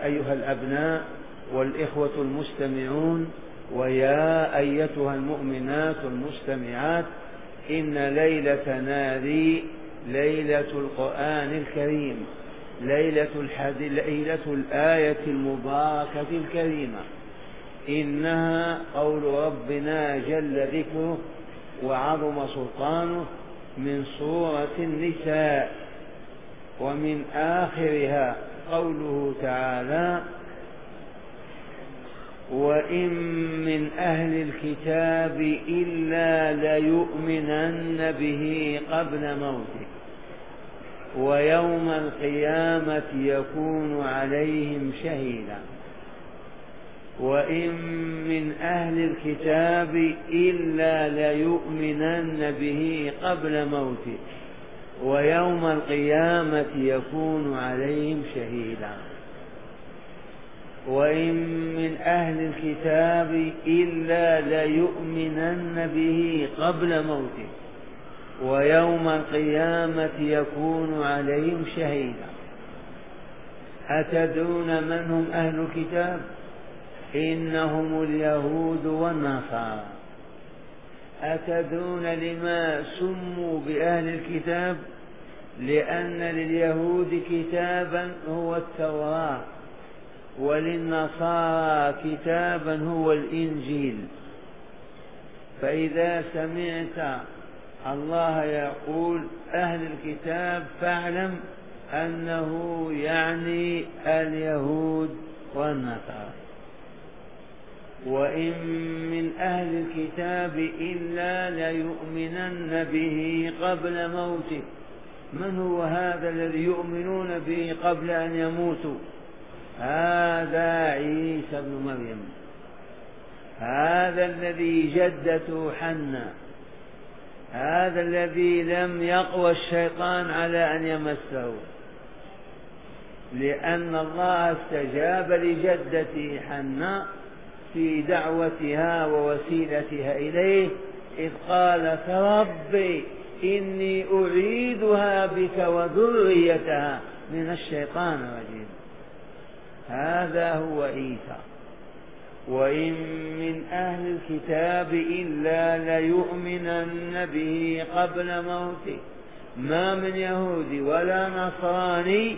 أيها الأبناء والإخوة المستمعون ويا أيتها المؤمنات المستمعات، إن ليلتنا هذه ليلة القرآن الكريم، ليلة الآية المباركة الكريمة، إنها قول ربنا جل ذكره وعظم سلطانه من سورة النساء، ومن آخرها قوله تعالى: وإن من أهل الكتاب إلا ليؤمنن به قبل موته ويوم القيامة يكون عليهم شهيدا. وإن من أهل الكتاب إلا ليؤمنن به قبل موته ويوم القيامة يكون عليهم شهيدا. وإن من أهل الكتاب إلا ليؤمنن به قبل موته ويوم القيامة يكون عليهم شهيدا. أتدرون من هم أهل الكتاب؟ إنهم اليهود والنصارى. أتدرون لما سموا بأهل الكتاب؟ لأن لليهود كتابا هو التوراة، وللنصارى كتابا هو الإنجيل. فإذا سمعت الله يقول أهل الكتاب فاعلم أنه يعني اليهود والنصارى. وإن من أهل الكتاب إلا ليؤمنن به قبل موته. من هو هذا الذي يؤمنون به قبل أن يموتوا؟ هذا عيسى بن مريم، هذا الذي جدته حنة، هذا الذي لم يقوى الشيطان على أن يمسه، لأن الله استجاب لجدته حنة في دعوتها ووسيلتها إليه، إذ قالت: ربي إني أعيدها بك وذريتها من الشيطان الرجيم. هذا هو عيسى. وإن من أهل الكتاب إلا ليؤمنن به قبل موته. ما من يهودي ولا نصراني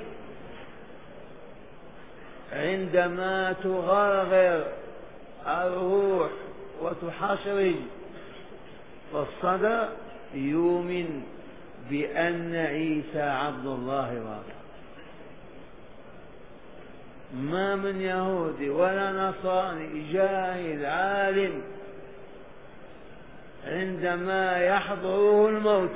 عندما تغرغر الروح وتحشرج في الصدر يؤمن بأن عيسى عبد الله ورسوله. ما من يهودي ولا نصراني جاهل عالم عندما يحضره الموت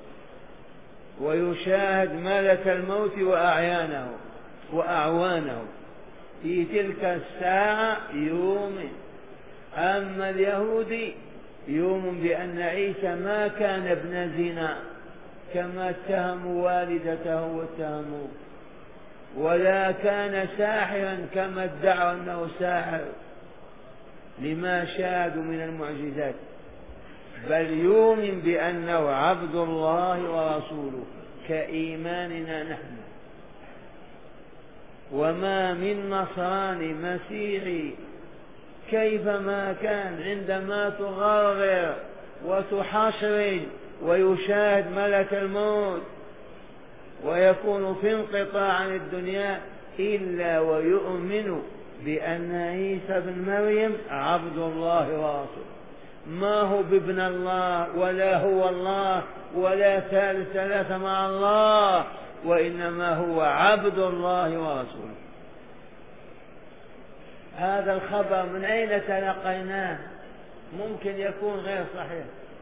ويشاهد ملك الموت وأعيانه وأعوانه في تلك الساعة يؤمن. أما اليهودي يؤمن بأن عيسى ما كان ابن زنا كما اتهموا والدته واتهموه، ولا كان ساحرا كما ادعوا أنه ساحر لما شاهدوا من المعجزات، بل يؤمن بأنه عبد الله ورسوله كإيماننا نحن. وما من نصراني مسيحي كيفما كان عندما تغرغر وتحشرج ويشاهد ملك الموت ويكون في انقطاع عن الدنيا إلا ويؤمن بأن عيسى بن مريم عبد الله ورسوله، ما هو بابن الله ولا هو الله ولا ثالث مع الله، وإنما هو عبد الله ورسوله. هذا الخبر من أين تلقيناه؟ ممكن يكون غير صحيح.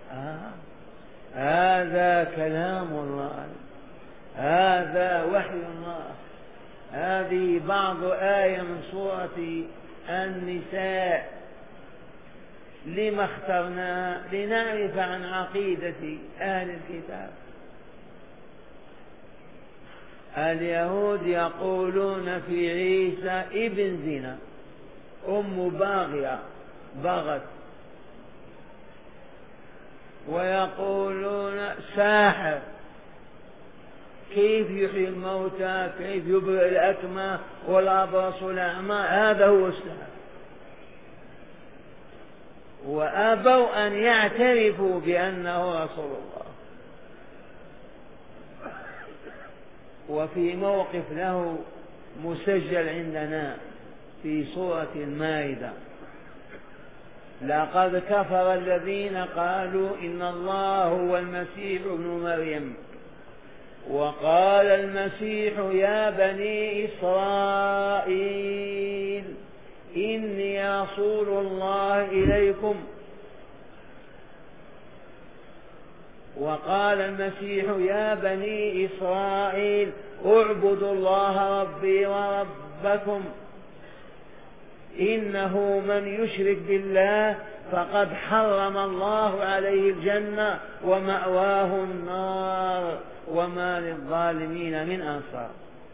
هذا كلام الله، هذا وحي الله. هذه بعض آية من سورة النساء. لما اخترناها؟ لنعرف عن عقيدة أهل الكتاب. اليهود يقولون في عيسى ابن زنا، أم باغية بغت، ويقولون ساحر كيف يحيي الموتى، كيف يبرئ الأكمى والأبرص والأعمى، هذا هو السحر. وأبوا أن يعترفوا بأنه رسول الله. وفي موقف له مسجل عندنا في سورة المائدة: لقد كفر الذين قالوا إن الله هو المسيح ابن مريم وقال المسيح يا بني إسرائيل إني رسول الله إليكم. وقال المسيح يا بني إسرائيل اعبدوا الله ربي وربكم إنه من يشرك بالله فقد حرم الله عليه الجنة ومأواه النار وما للظالمين من أنصار.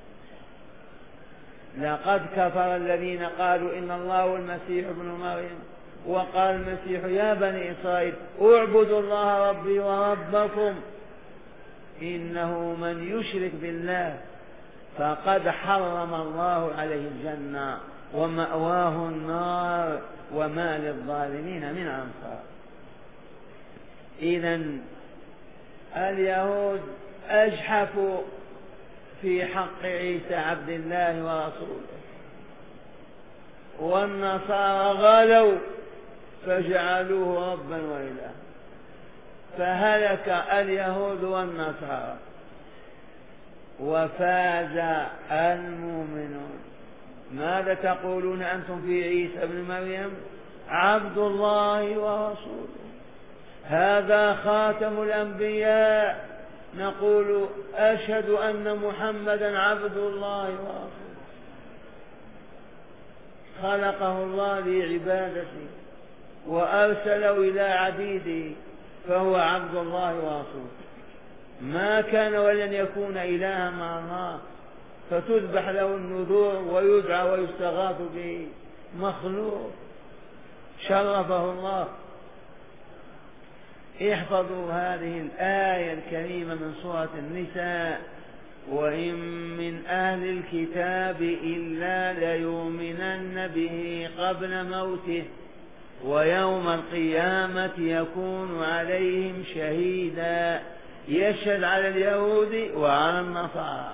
لقد كفر الذين قالوا إن الله هو المسيح ابن مريم وقال المسيح يا بني إسرائيل اعبدوا الله ربي وربكم إنه من يشرك بالله فقد حرم الله عليه الجنة ومأواه النار وما للظالمين من أنصار. إذن اليهود أجحفوا في حق عيسى عبد الله ورسوله، والنصارى غلوا فجعلوه ربا وإلها، فهلك اليهود والنصارى وفاز المؤمنون. ماذا تقولون أنتم في عيسى ابن مريم؟ عبد الله ورسوله، هذا خاتم الأنبياء. نقول أشهد أن محمدا عبد الله ورسوله، خلقه الله لعبادته وأرسله إلى عبيده، فهو عبد الله ورسوله. ما كان ولن يكون إلها مع الله فتذبح له النذور ويدعى ويستغاث به، مخلوق شرفه الله. احفظوا هذه الآية الكريمة من سورة النساء: وإن من أهل الكتاب إلا ليؤمنن به قبل موته ويوم القيامة يكون عليهم شهيدا. يشهد على اليهود وعلى النصارى،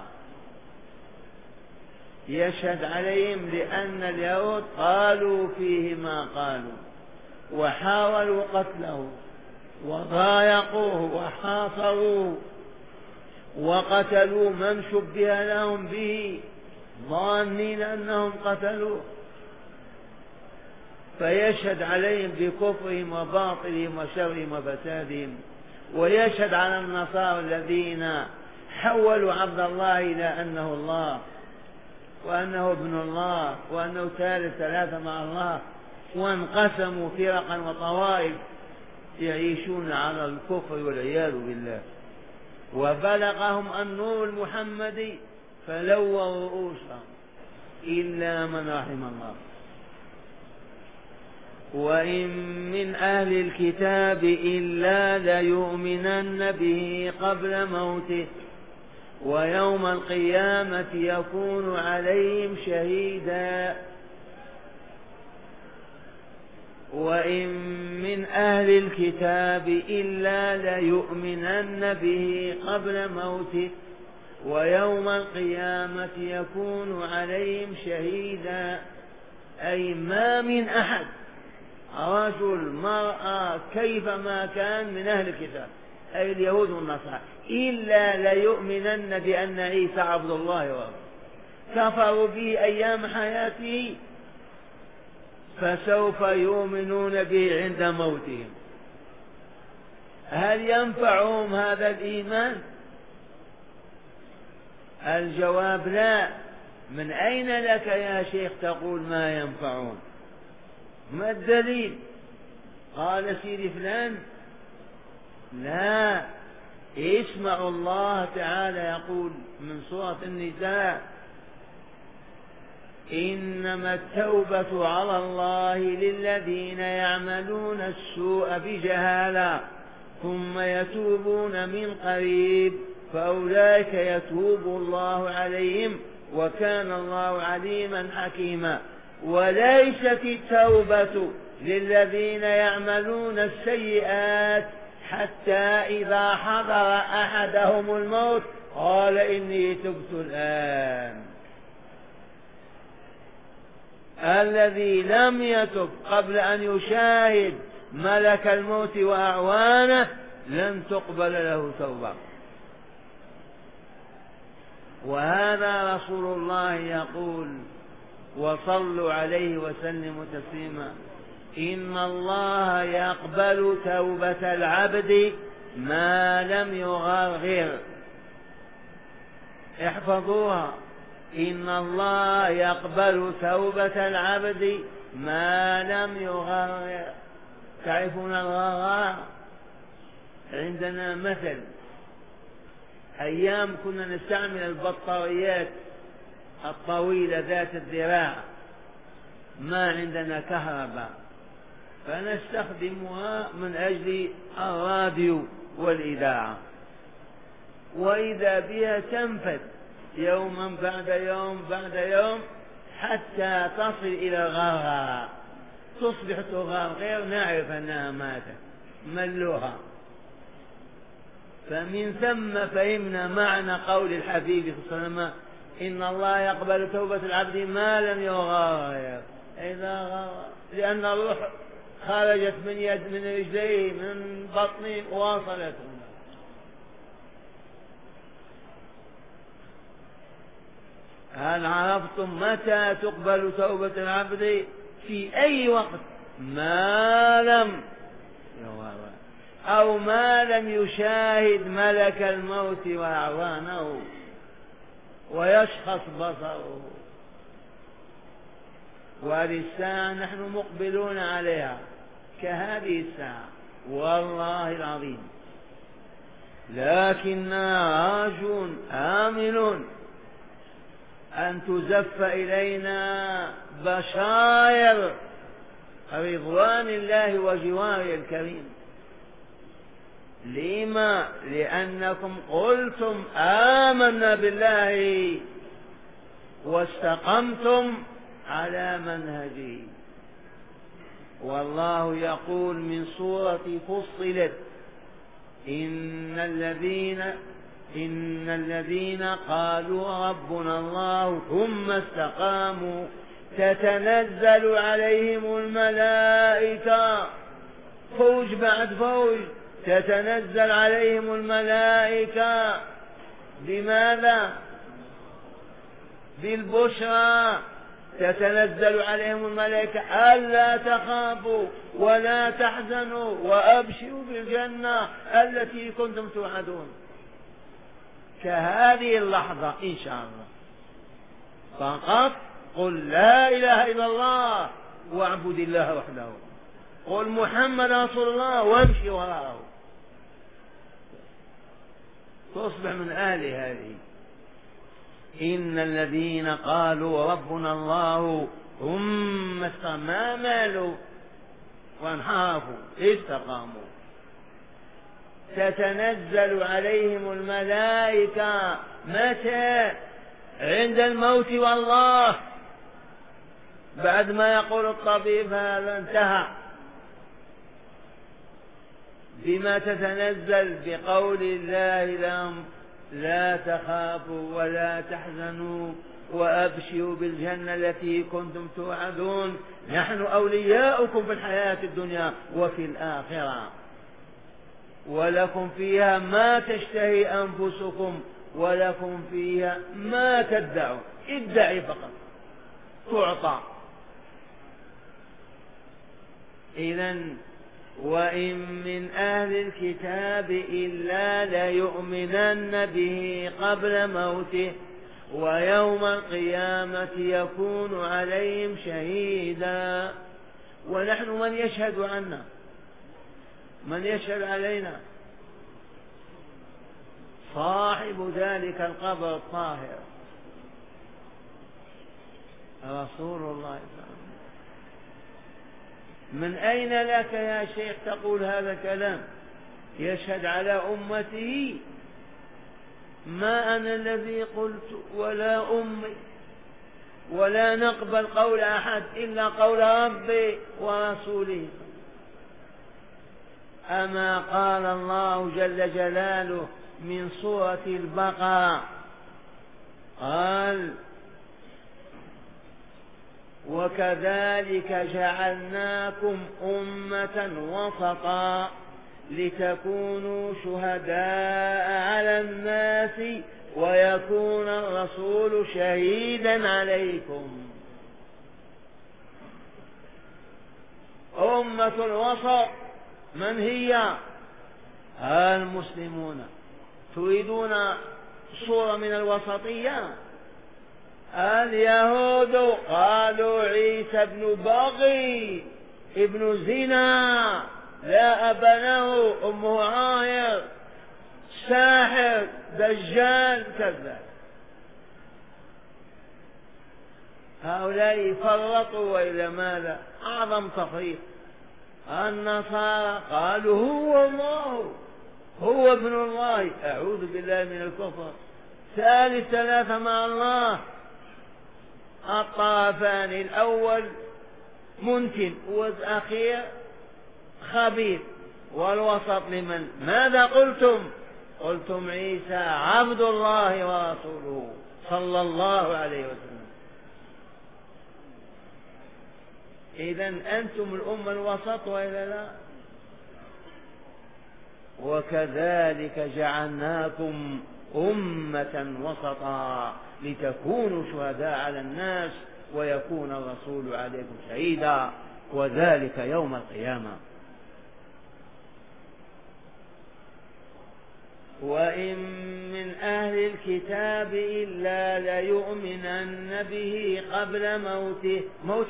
يشهد عليهم لأن اليهود قالوا فيه ما قالوا وحاولوا قتله وضايقوه وحاصروه وقتلوا من شبه لهم به ظانين أنهم قتلوه، فيشهد عليهم بكفرهم وباطلهم وشرهم وفسادهم. ويشهد على النصارى الذين حولوا عبد الله إلى أنه الله وأنه ابن الله وأنه ثالث ثلاثة مع الله، وانقسموا فرقا وطوائف يعيشون على الكفر والعياذ بالله. وبلغهم النور المحمدي فلووا رؤوسهم إلا من رحم الله. وإن من أهل الكتاب إلا ليؤمنن به قبل موته ويوم القيامة يكون عليهم شهيدا. وإن من أهل الكتاب إلا ليؤمنن به قبل موته ويوم القيامة يكون عليهم شهيدا. أي ما من أحد، رجل مرأة كيفما كان من أهل الكتاب أي اليهود والنصارى، إلا ليؤمنن بأن عيسى عبد الله ورسوله. كفروا به أيام حياته فسوف يؤمنون به عند موتهم. هل ينفعهم هذا الإيمان؟ الجواب لا. من أين لك يا شيخ تقول ما ينفعون؟ ما الدليل؟ قال سيدي فلان. لا، اسمعوا الله تعالى يقول من سورة النساء: إنما التوبة على الله للذين يعملون السوء بجهالة ثم يتوبون من قريب فأولئك يتوب الله عليهم وكان الله عليما حكيما. وليست التوبة للذين يعملون السيئات حتى إذا حضر أحدهم الموت قال إني تبت الآن. الذي لم يتب قبل أن يشاهد ملك الموت وأعوانه لن تقبل له توبة. وهذا رسول الله يقول وصلوا عليه وسلموا تسليما إن الله يقبل توبة العبد ما لم يغرغر. احفظوها، إن الله يقبل توبة العبد ما لم يغرغر. تعرفون الغرغار؟ عندنا مثل أيام كنا نستعمل البطاريات الطويلة ذات الذراع، ما عندنا كهرباء فنستخدمها من أجل الراديو والإذاعة، وإذا بها تنفذ يوما بعد يوم بعد يوم حتى تصل إلى الغرغرة، تصبح تغرغر نعرف أنها ماتت ملوها. فمن ثم فهمنا معنى قول الحبيب صلى الله عليه وسلم إن الله يقبل توبة العبد ما لم يغرغر، إذا غرغر، لأن الروح خرجت من رجليه من بطنه وواصلت. هل عرفتم متى تقبل توبة العبد؟ في أي وقت ما لم يغرغر أو ما لم يشاهد ملك الموت وأعوانه ويشخص بصره. وهذه الساعة نحن مقبلون عليها كهذه الساعة والله العظيم، لكننا راجون آملون أن تزف إلينا بشائر رضوان الله وجواره الكريم. لما؟ لأنكم قلتم آمنا بالله واستقمتم على منهجه. والله يقول من سورة فصلت إن الذين قالوا ربنا الله ثم استقاموا تتنزل عليهم الملائكة، فوج بعد فوج، تتنزل عليهم الملائكة بماذا؟ بالبشرى. تتنزل عليهم الملائكة ألا تخافوا ولا تحزنوا وأبشروا بالجنة التي كنتم توعدون. كهذه اللحظة إن شاء الله فقط قل لا إله إلا الله واعبد الله وحده، قل محمد رسول الله وامشي وراءه، تصبح من أهل هذه. إن الذين قالوا ربنا الله ثم ما مالوا وانحرفوا استقاموا تتنزل عليهم الملائكة. متى؟ عند الموت والله، بعد ما يقول الطبيب هذا انتهى. بما تتنزل؟ بقول الله لهم لا تخافوا ولا تحزنوا وأبشروا بالجنة التي كنتم توعدون، نحن أولياؤكم في الحياة الدنيا وفي الآخرة، ولكم فيها ما تشتهي أنفسكم ولكم فيها ما تدعوا. ادعي فقط تعطى. إذن وإن من أهل الكتاب إلا ليؤمنن به قبل موته ويوم القيامة يكون عليهم شهيدا. ونحن من يشهد عنا؟ من يشهد علينا؟ صاحب ذلك القبر الطاهر رسول الله صلى الله عليه وسلم. من أين لك يا شيخ تقول هذا الكلام؟ يشهد على أمته ما أنا الذي قلت ولا أمي، ولا نقبل قول أحد إلا قول ربي ورسوله. أما قال الله جل جلاله من سورة البقرة قال: وكذلك جعلناكم أمة وسطا لتكونوا شهداء على الناس ويكون الرسول شهيدا عليكم. أمة الوسط من هي؟ المسلمون. تريدون صورة من الوسطية؟ اليهود قالوا عيسى ابن بغي ابن زنا لا أب له، أمه عاير، ساحر، دجال، كذاب. هؤلاء فرطوا وإلى ماذا؟ أعظم تفريط. النصارى قالوا هو الله، هو ابن الله، أعوذ بالله من الكفر، ثالث ثلاثة مع الله. الطرفان الأول منتن والأخير خبيث، والوسط لمن؟ ماذا قلتم؟ قلتم عيسى عبد الله ورسوله صلى الله عليه وسلم. إذن أنتم الأمة الوسط وإلا لا؟ وكذلك جعلناكم أمة وسطا لتكونوا شهداء على الناس ويكون الرسول عليكم شهيدا وذلك يوم القيامة. وإن من أهل الكتاب إلا ليؤمنن به قبل موته. موت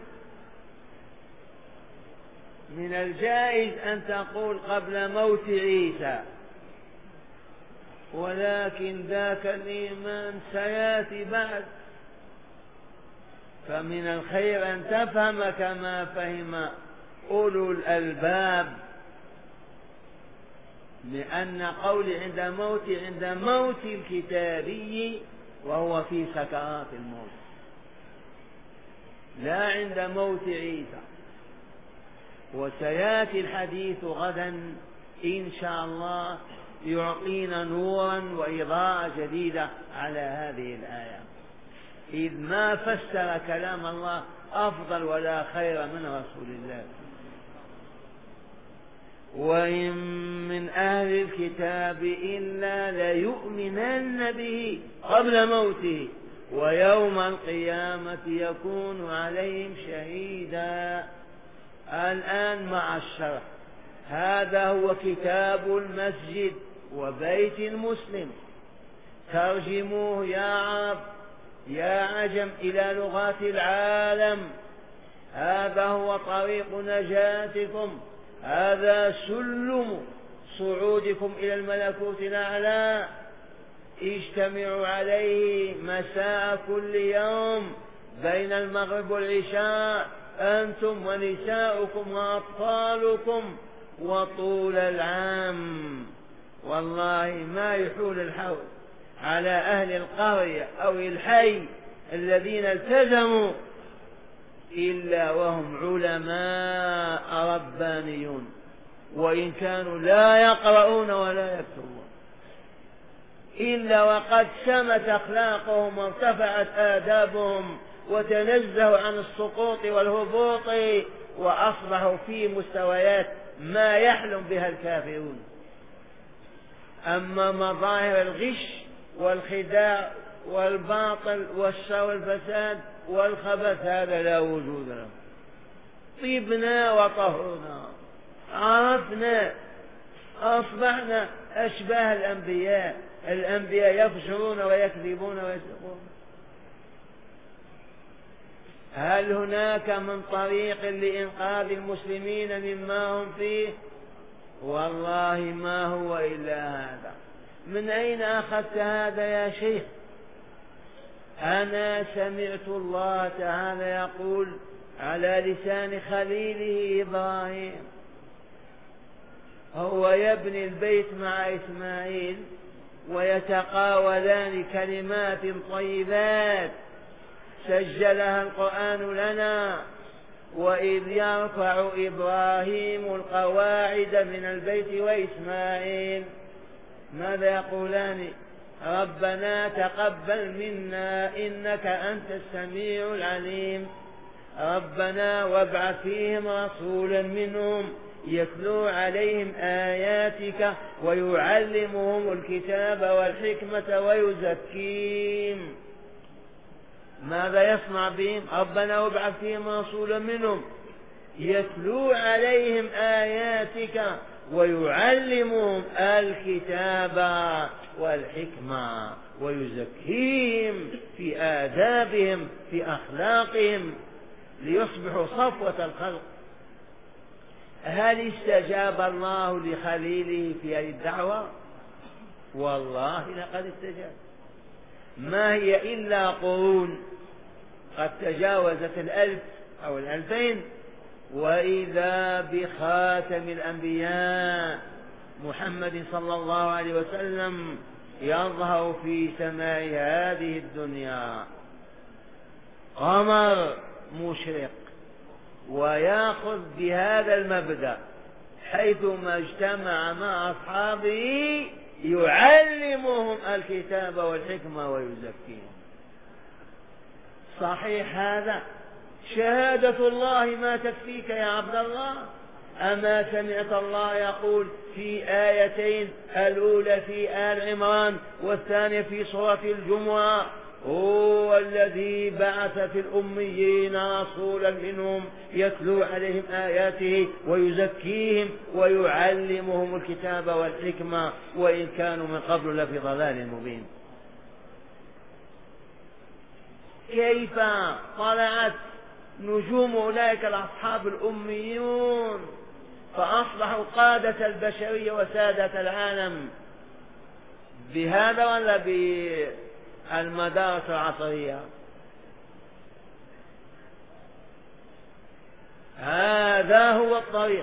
من الجائز أن تقول قبل موت عيسى، ولكن ذاك الإيمان سيأتي بعد، فمن الخير أن تفهم كما فهم أولو الألباب، لأن قول عند موت الكتابي وهو في سكرات الموت، لا عند موت عيسى. وسيأتي الحديث غدا إن شاء الله يعطينا نورا وإضاءة جديدة على هذه الآية، إذ ما فسر كلام الله أفضل ولا خير من رسول الله. وإن من أهل الكتاب إلا ليؤمنن به قبل موته ويوم القيامة يكون عليهم شهيدا. الآن مع الشرح. هذا هو كتاب المسجد وبيت المسلم، ترجموه يا عرب يا عجم إلى لغات العالم. هذا هو طريق نجاتكم، هذا سلم صعودكم إلى الملكوت الأعلى. اجتمعوا عليه مساء كل يوم بين المغرب والعشاء، أنتم ونساؤكم وأطفالكم وطول العام. والله ما يحول الحول على أهل القرية أو الحي الذين التزموا إلا وهم علماء ربانيون، وإن كانوا لا يقرؤون ولا يكتبون، إلا وقد سمت أخلاقهم وارتفعت آدابهم وتنزهوا عن السقوط والهبوط، وأصبحوا في مستويات ما يحلم بها الكافرون. أما مظاهر الغش والخداع والباطل والشر والفساد والخبث هذا لا وجود له. طيبنا وطهرنا، عرفنا، أصبحنا أشباه الأنبياء. الأنبياء يفجرون ويكذبون ويسرقون. هل هناك من طريق لإنقاذ المسلمين مما هم فيه؟ والله ما هو إلا هذا. من أين أخذت هذا يا شيخ؟ أنا سمعت الله تعالى يقول على لسان خليله إبراهيم، هو يبني البيت مع إسماعيل ويتقاولان كلمات طيبات سجلها القرآن لنا. وإذ يرفع إبراهيم القواعد من البيت وإسماعيل ماذا يقولان؟ ربنا تقبل منا إنك أنت السميع العليم. ربنا وابعث فيهم رسولا منهم يتلو عليهم آياتك ويعلمهم الكتاب والحكمة ويزكيهم. ماذا يصنع بهم؟ ربنا وابعث فيهم رسولا منهم يتلو عليهم آياتك ويعلمهم الكتاب والحكمة ويزكيهم في آدابهم في أخلاقهم ليصبحوا صفوة الخلق. هل استجاب الله لخليله في هذه الدعوة؟ والله لقد استجاب. ما هي إلا قرون قد تجاوزت 1000 أو 2000، وإذا بخاتم الأنبياء محمد صلى الله عليه وسلم يظهر في سماء هذه الدنيا قمر مشرق، ويأخذ بهذا المبدأ حيثما اجتمع مع أصحابه يعلمهم الكتاب والحكمة ويزكيهم. صحيح هذا؟ شهادة الله ما تكفيك يا عبد الله؟ أما سمعت الله يقول في آيتين، الأولى في آل عمران والثانية في سورة الجمعة: هو الذي بعث في الأميين رسولا منهم يتلو عليهم آياته ويزكيهم ويعلمهم الكتاب والحكمة وإن كانوا من قبل لفي ضلال مبين. كيف طلعت نجوم أولئك الأصحاب الأميون فأصبحوا قادة البشرية وسادة العالم؟ بهذا ولا بالمدارس العصرية؟ هذا هو الطريق.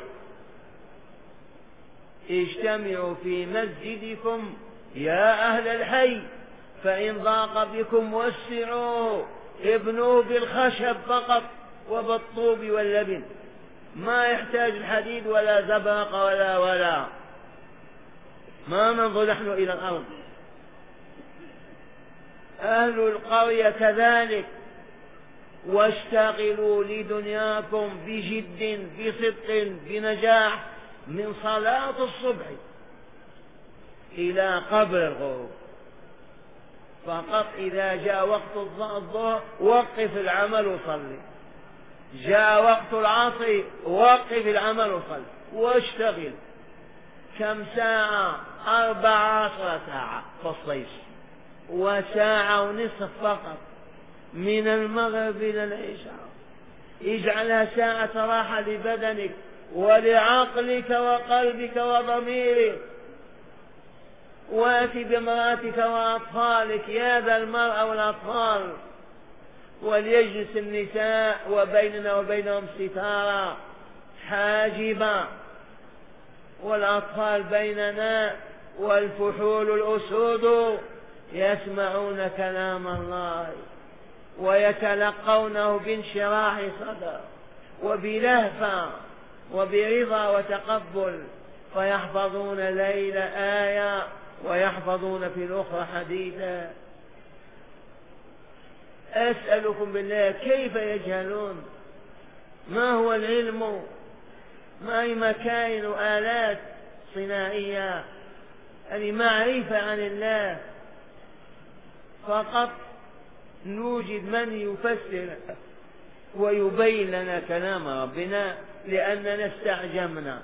اجتمعوا في مسجدكم يا أهل الحي، فإن ضاق بكم وسعوا، ابنوا بالخشب فقط وبالطوب واللبن، ما يحتاج الحديد ولا زبرق ولا ما ننظر نحن إلى الأرض. أهل القرية كذلك. واشتغلوا لدنياكم بجد بصدق بنجاح من صلاة الصبح إلى قبل الغروب. فقط إذا جاء وقت الظهر وقف العمل وصلي، جاء وقت العصر وقف العمل وصلي، واشتغل. كم ساعة؟ 14 ساعة في الصيف، وساعة ونصف فقط من المغرب إلى العشاء. اجعلها ساعة راحة لبدنك ولعقلك وقلبك وضميرك. واتي بامرأتك وأطفالك يا ذا المرأة والأطفال، وليجلس النساء وبيننا وبينهم ستارة حاجبة، والأطفال بيننا، والفحول الأسود يسمعون كلام الله ويتلقونه بانشراح صدر وبلهفة وبرضا وتقبل، فيحفظون ليلة آية ويحفظون في الأخرى حديثا. أسألكم بالله كيف يجهلون؟ ما هو العلم؟ ما هي مكاين آلات صناعية؟ يعني معرفة عن الله. فقط نوجد من يفسر ويبين لنا كلام ربنا لأننا استعجمنا.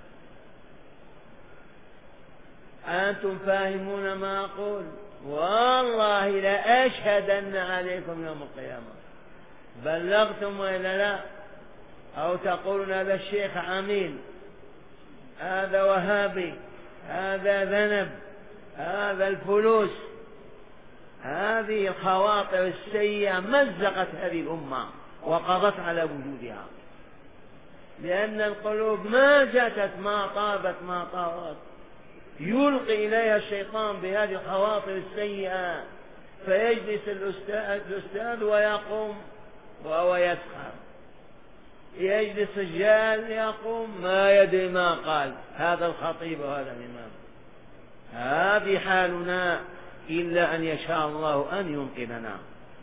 أنتم فاهمون ما أقول؟ والله لأشهدن عليكم يوم القيامة. بلغتم وإلا لا؟ أو تقولون هذا الشيخ عميل، هذا وهابي، هذا ذنب، هذا الفلوس. هذه الخواطر السيئة مزقت هذه الأمة وقضت على وجودها، لأن القلوب ما جتت ما طابت ما طارت. يلقي إليها الشيطان بهذه الخواطر السيئة، فيجلس الأستاذ ويقوم وهو يسخر، يجلس الجال يقوم ما يدري ما قال هذا الخطيب وهذا الإمام. هذه حالنا إلا أن يشاء الله أن ينقذنا.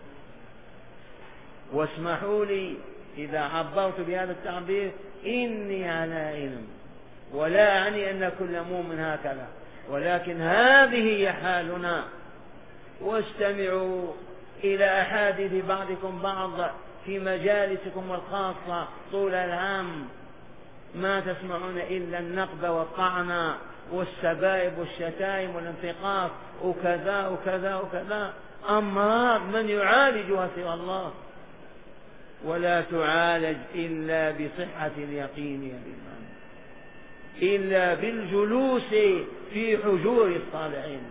واسمحوا لي إذا عبرت بهذا التعبير إني على علم، ولا أعني أن كل مؤمن هكذا، ولكن هذه هي حالنا. واستمعوا إلى أحاديث بعضكم بعض في مجالسكم الخاصة طول العام، ما تسمعون إلا النقد والطعن والسبائب والشتائم والانتقاص وكذا وكذا وكذا. أمراض من يعالجها سوى الله، ولا تعالج إلا بصحة اليقين يا الإمام، إلا بالجلوس في حجور الصالحين.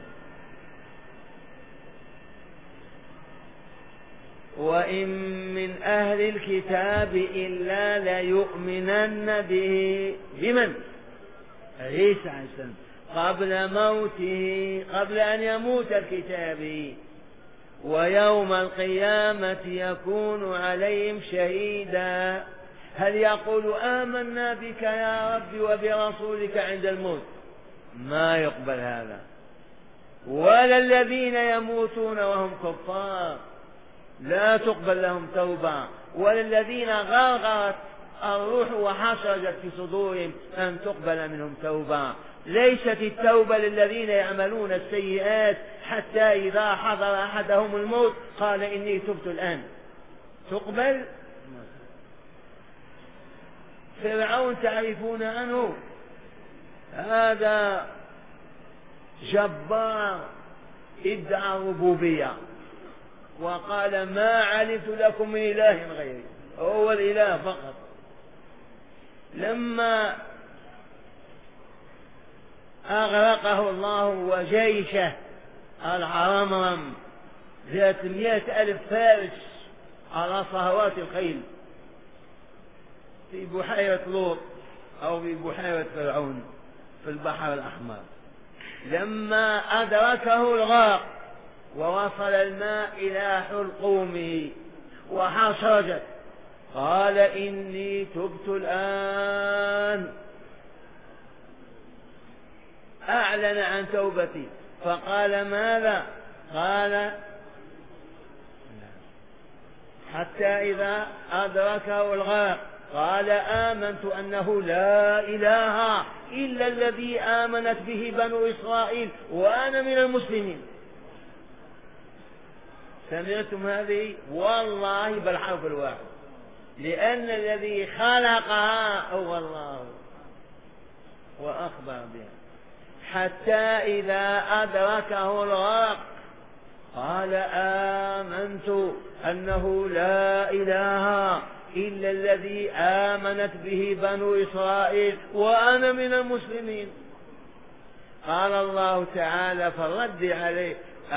وإن من أهل الكتاب إلا ليؤمنن به. بمن؟ عيسى عليه السلام قبل موته، قبل أن يموت الكتاب، ويوم القيامة يكون عليهم شهيدا. هل يقول آمنا بك يا رب وبرسولك عند الموت؟ ما يقبل هذا. ولا الذين يموتون وهم كفار لا تقبل لهم توبة، ولا الذين غرغرت الروح وحشرجت في صدورهم أن تقبل منهم توبة. ليست التوبة للذين يعملون السيئات حتى إذا حضر أحدهم الموت قال إني تبت الآن، تقبل. فرعون تعرفون عنه، هذا جبار ادعى الربوبية وقال ما علمت لكم من إله غيري، هو الإله فقط. لما أغرقه الله وجيشه العرمرم 300,000 فارس على صهوات الخيل في بحيرة لوط أو في بحيرة فرعون في البحر الأحمر، لما أدركه الغرق ووصل الماء إلى حلقومه وحشرجت قال إني تبت الآن، أعلن عن توبتي. فقال ماذا؟ قال حتى إذا أدركه الغرق قال آمنت أنه لا إله إلا الذي آمنت به بنو إسرائيل وأنا من المسلمين. سمعتم هذه؟ والله بالحرف الواحد، لأن الذي خلقها هو الله وأخبر بها. حتى إذا أدركه الغرق قال آمنت أنه لا إله إلا الذي آمنت به بنو إسرائيل وأنا من المسلمين. قال الله تعالى فالرد عليه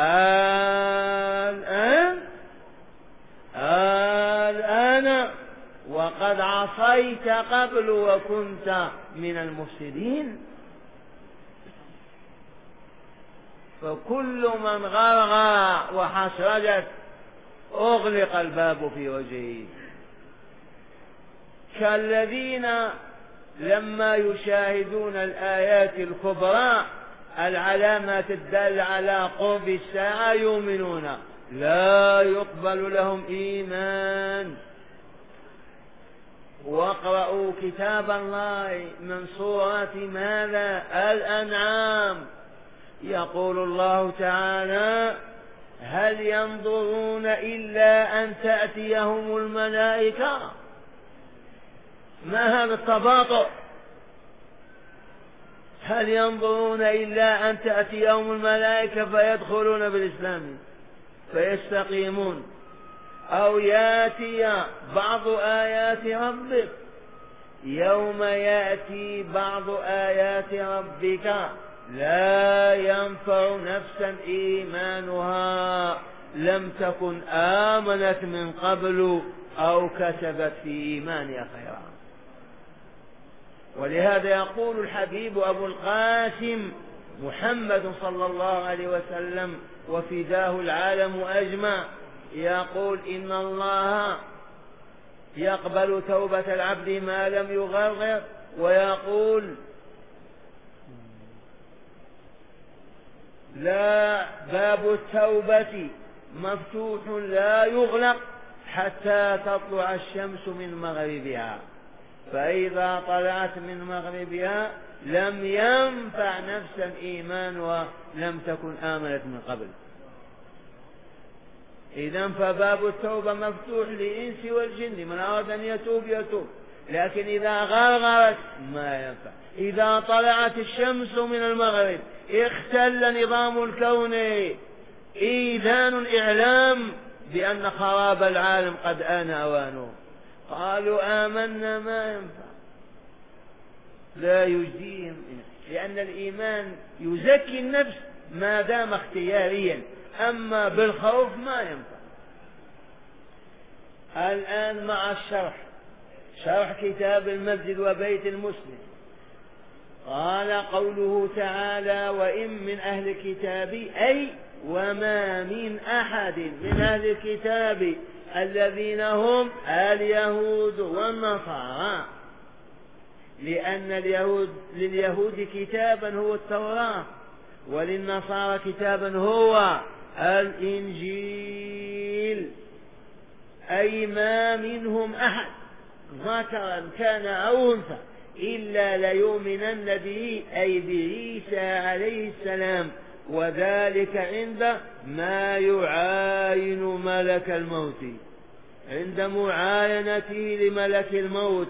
الآن وقد عصيت قبل وكنت من المفسدين. فكل من غرغر وحشرجت أغلق الباب في وجهه، كالذين لما يشاهدون الآيات الكبرى العلامات الدالة على قرب الساعة يؤمنون، لا يقبل لهم إيمان. واقرأوا كتاب الله من سورة ماذا؟ الأنعام. يقول الله تعالى هل ينظرون إلا أن تأتيهم الملائكة؟ ما هذا التباطؤ؟ هل ينظرون إلا أن تأتيهم الملائكة فيدخلون بالإسلام فيستقيمون، أو يأتي بعض آيات ربك؟ يوم يأتي بعض آيات ربك لا ينفع نفسا إيمانها لم تكن آمنت من قبل أو كسبت في إيمانها خيرا. ولهذا يقول الحبيب أبو القاسم محمد صلى الله عليه وسلم وفداه العالم أجمع يقول إن الله يقبل توبة العبد ما لم يغرغر، ويقول لا باب التوبة مفتوح لا يغلق حتى تطلع الشمس من مغربها، فإذا طلعت من مغربها لم ينفع نفسا إيمان ولم تكن آمنت من قبل. إذن فباب التوبة مفتوح للإنس والجن، من أراد أن يتوب يتوب، لكن إذا غرغرت ما ينفع. إذا طلعت الشمس من المغرب اختل نظام الكون، إيذان إعلام بأن خراب العالم قد آن أوانه. قالوا آمنا ما ينفع، لا يجزيهم، لأن الإيمان يزكي النفس ما دام اختياريا، أما بالخوف ما ينفع. الآن مع الشرح، شرح كتاب المسجد وبيت المسلم. قال قوله تعالى وإن من أهل الكتاب أي وما من أحد من أهل الكتاب الذين هم اليهود والنصارى، لأن لليهود كتابا هو التوراة، وللنصارى كتابا هو الإنجيل. أي ما منهم أحد ذكرا كان أو أنثى إلا ليؤمنن به، أي بعيسى عليه السلام، وذلك عند ما يعاين ملك الموت، عند معاينته لملك الموت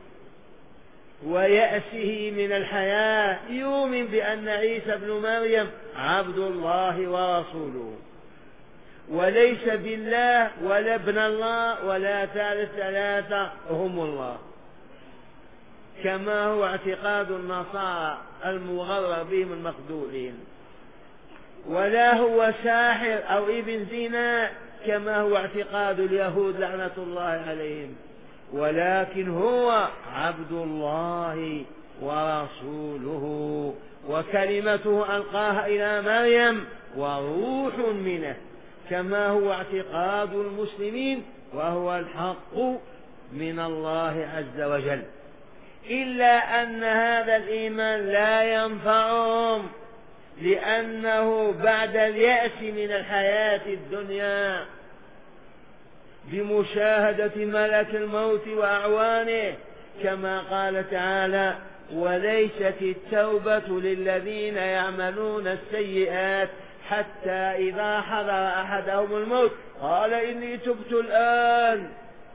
ويأسه من الحياة يؤمن بأن عيسى بن مريم عبد الله ورسوله، وليس بالله ولا ابن الله ولا ثالث ثلاثة هم الله، كما هو اعتقاد النصارى المغرر بهم المخدوعين. ولا هو ساحر أو ابن زنا كما هو اعتقاد اليهود لعنة الله عليهم، ولكن هو عبد الله ورسوله وكلمته ألقاها إلى مريم وروح منه، كما هو اعتقاد المسلمين، وهو الحق من الله عز وجل. إلا أن هذا الإيمان لا ينفعهم، لأنه بعد اليأس من الحياة الدنيا بمشاهدة ملك الموت وأعوانه، كما قال تعالى وليست التوبة للذين يعملون السيئات حتى إذا حضر أحدهم الموت قال إني تبت الآن.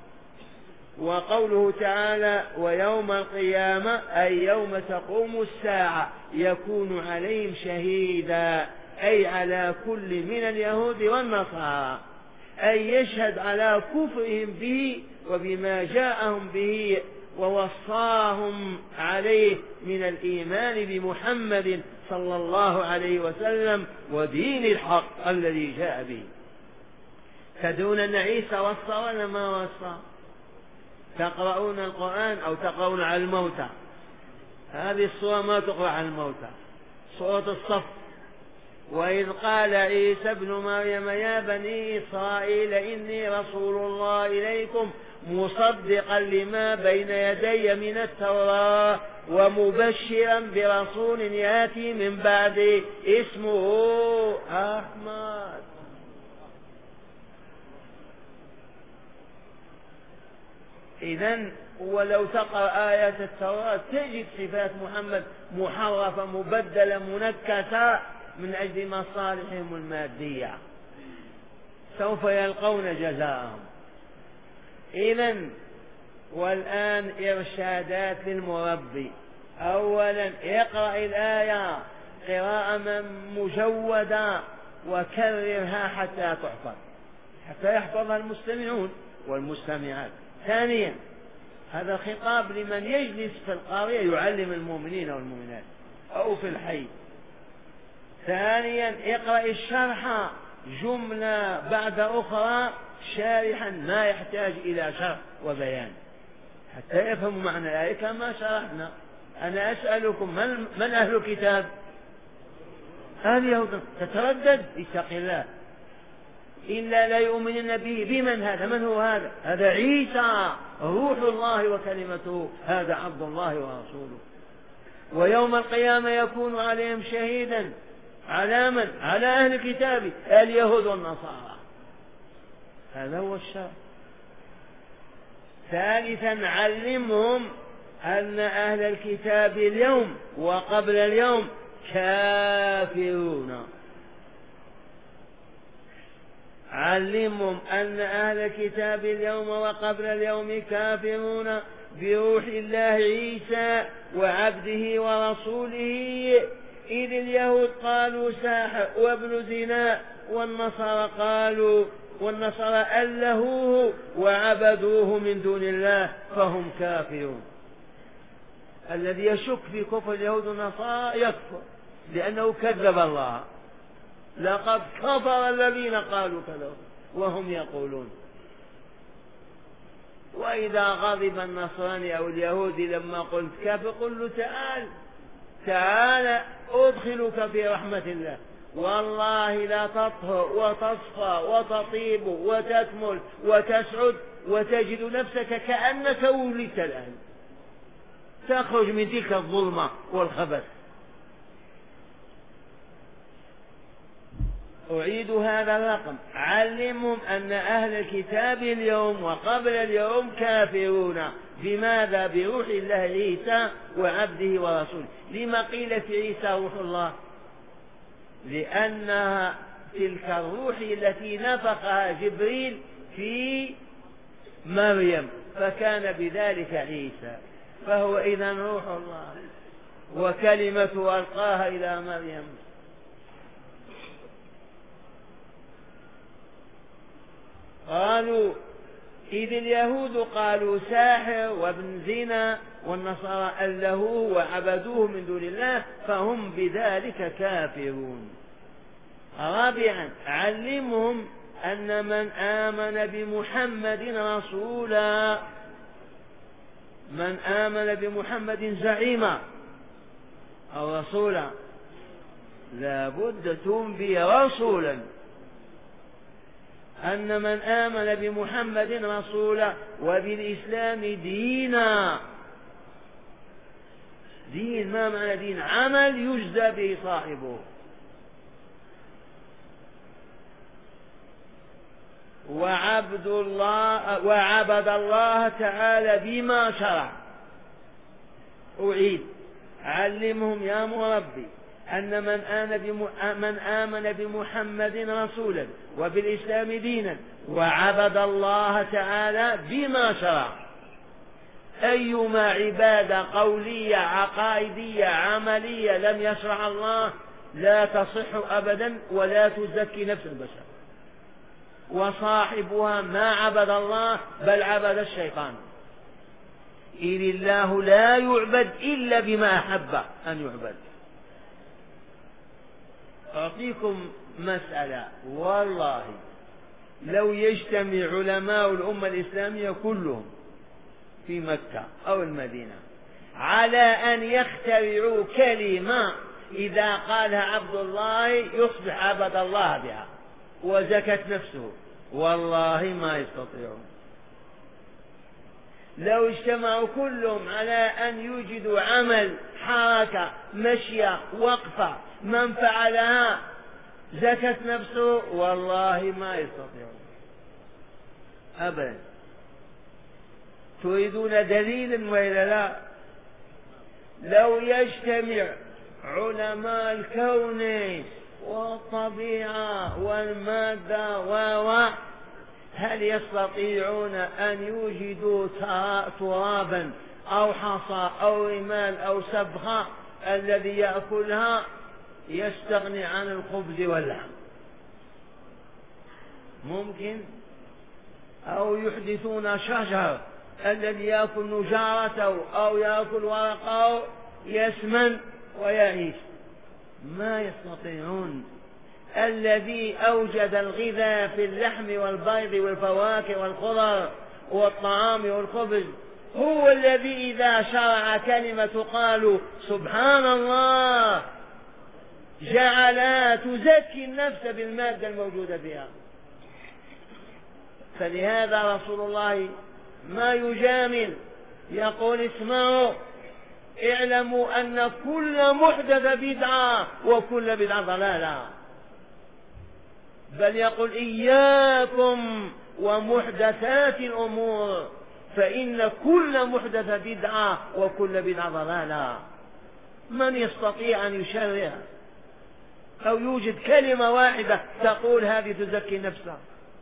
وقوله تعالى ويوم القيامة أي يوم تقوم الساعة يكون عليهم شهيدا، أي على كل من اليهود والنصارى، أي يشهد على كفرهم به وبما جاءهم به ووصاهم عليه من الإيمان بمحمد صلى الله عليه وسلم ودين الحق الذي جاء به. تدرون أن عيسى وصى ولا ما وصى؟ تقرؤون القرآن أو تقرؤون على الموتى، هذه الصورة ما تقرأ على الموتى، سورة الصف. وإذ قال عيسى ابن مريم يا بني إسرائيل إني رسول الله إليكم مصدقا لما بين يدي من التوراة ومبشرا برسول يأتي من بعدي اسمه أحمد. إذن ولو تقرأ آيات التوراة تجد صفات محمد محرفة مبدلة منكسة من أجل مصالحهم المادية، سوف يلقون جزاءهم. إذن والآن إرشادات للمربي. أولا اقرأ الآية قراءة مجودة وكررها حتى تحفظ، حتى يحفظها المستمعون والمستمعات. ثانيا هذا خطاب لمن يجلس في القرية يعلم المؤمنين والمؤمنات أو في الحي. ثانيا اقرأ الشرح جملة بعد أخرى شارحا ما يحتاج إلى شرح وبيان حتى يفهموا معنى الآية كما شرحنا. أنا أسألكم من أهل الكتاب؟ اليهود تتردد، اتق الله، إلا لا يؤمنن به. بمن هذا؟ من هو هذا؟ هذا عيسى روح الله وكلمته، هذا عبد الله ورسوله. ويوم القيامة يكون عليهم شهيدا. على من؟ على أهل الكتاب اليهود والنصارى. هذا هو الشرع. ثالثا علمهم أن أهل الكتاب اليوم وقبل اليوم كافرون. علمهم أن أهل الكتاب اليوم وقبل اليوم كافرون بروح الله عيسى وعبده ورسوله، إذ اليهود قالوا ساحر وابن زنا، والنصارى ألهوه وعبدوه من دون الله فهم كافرون. الذي يشك في كفر اليهود والنصارى يكفر، لأنه كذب الله. لقد كفر الذين قالوا كذا وهم يقولون. وإذا غضب النصراني أو اليهودي لما قلت كافر قل له تعال أدخلك في رحمة الله، والله لا تطهر وتصفى وتطيب وتكمل وتسعد وتجد نفسك كأنك ولدت الآن، تخرج من تلك الظلمة والخبث. أعيد هذا الرقم: علمهم أن أهل الكتاب اليوم وقبل اليوم كافرون. بماذا؟ بروح الله عيسى وعبده ورسوله. لما قيل في عيسى روح الله؟ لأنها تلك الروح التي نفخها جبريل في مريم، فكان بذلك عيسى، فهو إذن روح الله وكلمته ألقاها إلى مريم. قالوا إذ اليهود قالوا ساحر وابن زنا، والنصارى ألهوه وعبدوه من دون الله فهم بذلك كافرون. رابعا علمهم أن من آمن بمحمد رسولا، من آمن بمحمد زعيما أو رسولا، لا بد تنبي رسولا. أن من آمن بمحمد رسولا وبالإسلام دينا. دين ما معنى دين؟ عمل يجزى به صاحبه. وعبد الله تعالى بما شرع. أعيد: علمهم يا مربي أن من آمن بمحمد رسولا وبالإسلام دينا وعبد الله تعالى بما شرع. أيما عبادة قولية عقائدية عملية لم يشرع الله لا تصح أبدا ولا تزكي نفس البشر، وصاحبها ما عبد الله بل عبد الشيطان. إذ الله لا يعبد إلا بما أحب أن يعبد. أعطيكم مسألة، والله لو يجتمع علماء الأمة الإسلامية كلهم في مكة أو المدينة على أن يخترعوا كلمة إذا قالها عبد الله يصبح عبد الله بها وزكت نفسه، والله ما يستطيعون. لو اجتمعوا كلهم على أن يوجدوا عمل، حركة، مشية، وقفة، من فعلها زكت نفسه، والله ما يستطيعون أبدا. تريدون دليلا وإلا لا؟ لو يجتمع علماء الكون والطبيعة والمادة هل يستطيعون أن يوجدوا ترابا أو حصى أو رمال أو سبخة الذي يأكلها يستغني عن الخبز واللحم؟ ممكن؟ أو يحدثون شجر الذي يأكل نجارته أو يأكل ورقه يسمن ويعيش؟ ما يستطيعون. الذي أوجد الغذاء في اللحم والبيض والفواكه والخضر والطعام والخبز هو الذي إذا شرع كلمة قالوا سبحان الله جعلها تزكي النفس بالمادة الموجودة فيها. فلهذا رسول الله ما يجامل، يقول اسمعوا اعلموا أن كل محدث بدعة وكل بدعة ضلالة، بل يقول إياكم ومحدثات الأمور فإن كل محدث بدعة وكل بدعة ضلالة. من يستطيع أن يشرع أو يوجد كلمة واحدة تقول هذه تزكي نفسها؟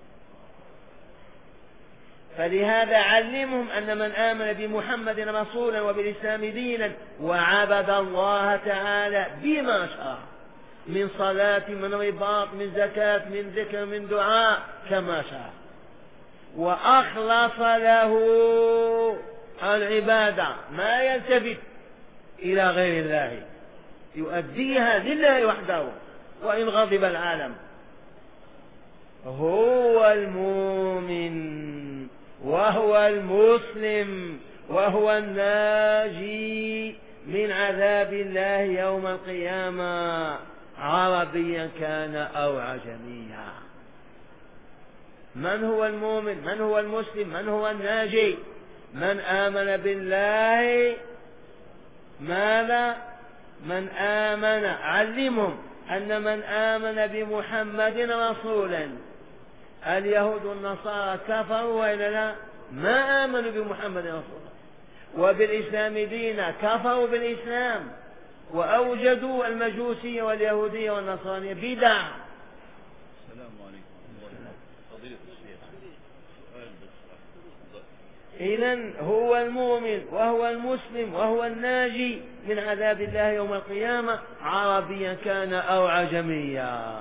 فلهذا علمهم أن من آمن بمحمد رسولا وبالإسلام دينا وعبد الله تعالى بما شاء من صلاة من رباط من زكاة من ذكر من دعاء كما شاء، وأخلص له العبادة ما يلتفت إلى غير الله، يؤديها لله وحده وإن غضب العالم، هو المؤمن وهو المسلم وهو الناجي من عذاب الله يوم القيامة، عربيا كان أو عجميا. من هو المؤمن؟ من هو المسلم؟ من هو الناجي؟ من آمن بالله. ماذا؟ من آمن، علمهم أن من آمن بمحمد رسولا. اليهود والنصارى كفروا وإلا لا؟ ما آمنوا بمحمد رسولا. وبالإسلام دينا، كفروا بالإسلام وأوجدوا المجوسية واليهودية والنصرانية بدع. السلام عليكم فضيلة الشيخ. إذن هو المؤمن وهو المسلم وهو الناجي من عذاب الله يوم القيامة، عربيا كان أو عجميا.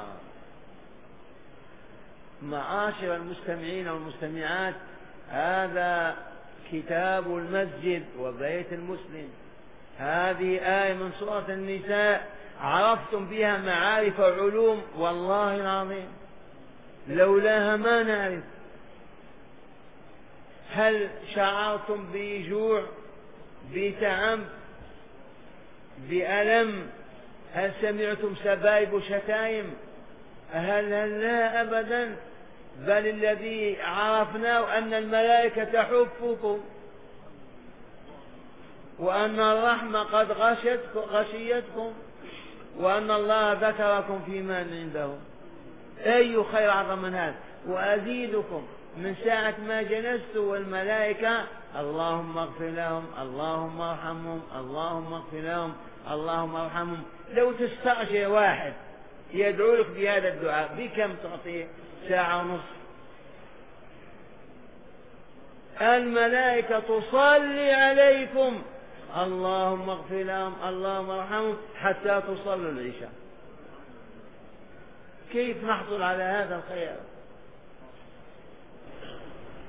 معاشر المستمعين والمستمعات، هذا كتاب المسجد وبيت المسلم. هذه آية من سورة النساء عرفتم بها معارف علوم والله العظيم لولاها ما نعرف. هل شعرتم بجوع، بتعب، بألم؟ هل سمعتم سبايب وشتايم؟ هل لا أبدا، بل الذي عرفناه أن الملائكة تحفكم وأن الرحمة قد غشيتكم وأن الله ذكركم في من عنده. أي خير أعظم من هذا؟ وأزيدكم من ساعة ما جلست والملائكة اللهم اغفر لهم اللهم ارحمهم اللهم اغفر لهم اللهم ارحمهم. لو تستعجل واحد يدعو لك بهذا الدعاء بكم تعطيه؟ ساعة ونصف. الملائكة تصلي عليكم اللهم اغفر لهم اللهم ارحمهم حتى تصلوا العشاء. كيف نحصل على هذا الخير؟